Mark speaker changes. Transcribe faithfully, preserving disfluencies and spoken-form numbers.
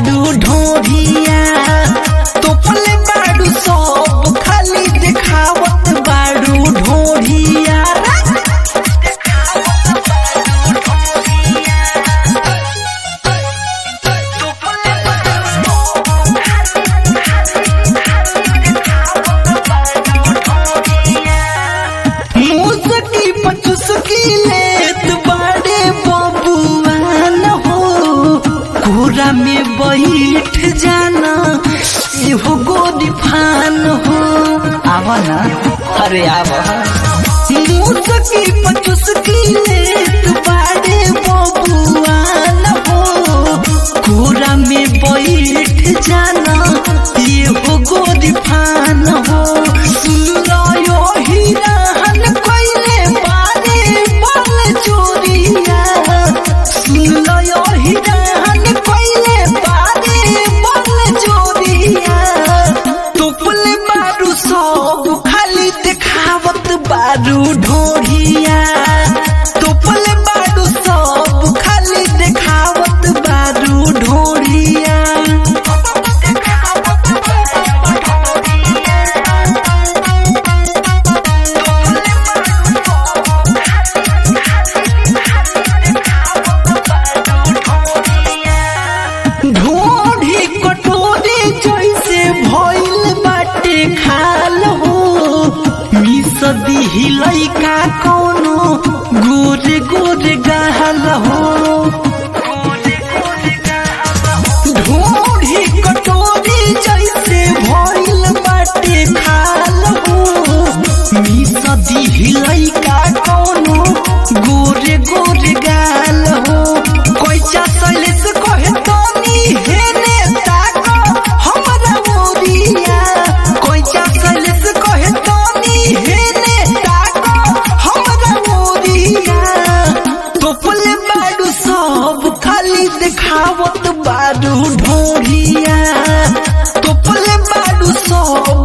Speaker 1: बाडू ढोढ़िया तोपले बाडू सब खाली देखावत बाडू ढोढ़िया मुसकी पचुसकी लेत बाड़े बबुआन हो कोरा में बैठ जाना एहो गोदी फान हो आवा ना अरे आवा मुसकी पचुसकी लेत बाड़े बबुआन हो कोरा में बैठ जाना एहो गोदी फान हो सुन लो यो हीराहन कोइले बारे बाल चोरिया सुन लो यो हीराहन कोइले बारे बाल चोरिया तोपले बारू सब खाली देखावत बारू ढोढ़िया तोपले बारू सब खाली देखावत बारू ढोढ़िया ढोढ़ी कटोरी जैसे भइल बाटे खाल हो मिस दिही लइका कोनो गोरे गोरे गाल हो ढोढ़ी कटोरी जैसे भइल बाटे खाल हो मिस दिही लइका कोनो गोरे गोरे गाल हो कोइचा सैलेस कहे तनी हेने ताको हमरा मोरिया कोइचा सैलेस कहे तनी हेने ताको हमरा मोरिया तोपले बाडू सब खाली देखावत बाडू ढोढ़िया तोपले बाडू सब